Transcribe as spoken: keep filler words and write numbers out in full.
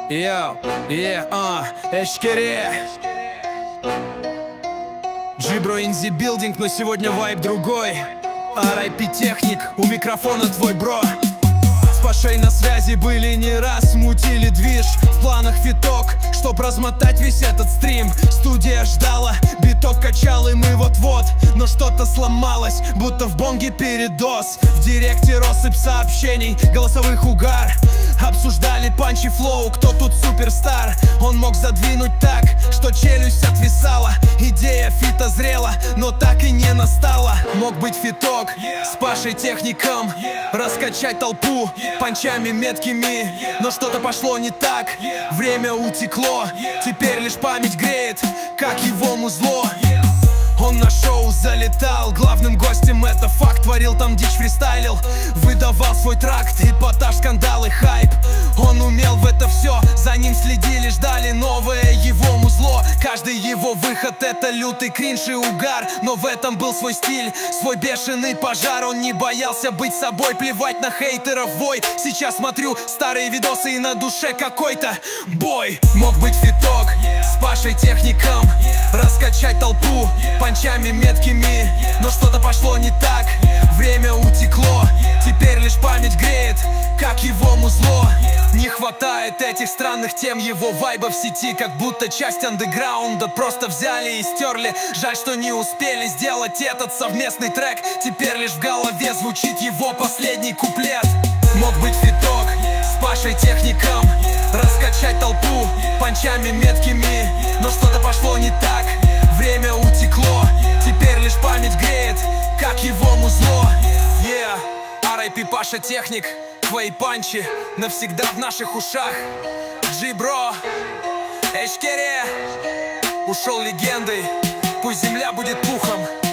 Йоу, е, а, эшкере Джибро in the building, но сегодня вайб другой. ар ай пи техник, у микрофона твой бро. С Пашей на связи были не раз, мутили движ. В планах фиток, чтоб размотать весь этот стрим. Студия ждала, биток качал, и мы вот-вот. Но что-то сломалось, будто в бонге передоз. В директе россыпь сообщений, голосовых угар. Обсуждали панчи флоу, кто тут суперстар. Он мог задвинуть так, что челюсть отвисала. Идея фита зрела, но так и не настала. Мог быть фиток с Пашей техником, раскачать толпу панчами меткими. Но что-то пошло не так, время утекло. Теперь лишь память греет, как его музло. Он на шоу залетал, главным гостем это факт. Творил там дичь, фристайлил, выдавал свой тракт. Эпатаж, скандалы, хайп. Он умел в это все, за ним следили, ждали новое его музло. Каждый его выход это лютый кринж и угар. Но в этом был свой стиль, свой бешеный пожар. Он не боялся быть собой, плевать на хейтеров вой. Сейчас смотрю старые видосы и на душе какой-то бой. Мог быть фиток с Пашей техником, раскачать толпу панчами меткими. Но что-то пошло не так, время утекло. Теперь лишь память греет, как его музло. Не хватает этих странных тем, его вайба в сети, как будто часть андеграунда просто взяли и стерли. Жаль, что не успели сделать этот совместный трек. Теперь лишь в голове звучит его последний куплет. Мог быть фиток с Пашей техником, раскачать толпу панчами меткими. Но что-то пошло не так, время утекло. Теперь лишь память греет, как его музло. Yeah, ар ай пи Паша техник, твои панчи навсегда в наших ушах. Джибро, эшкере, ушел легендой, пусть земля будет пухом.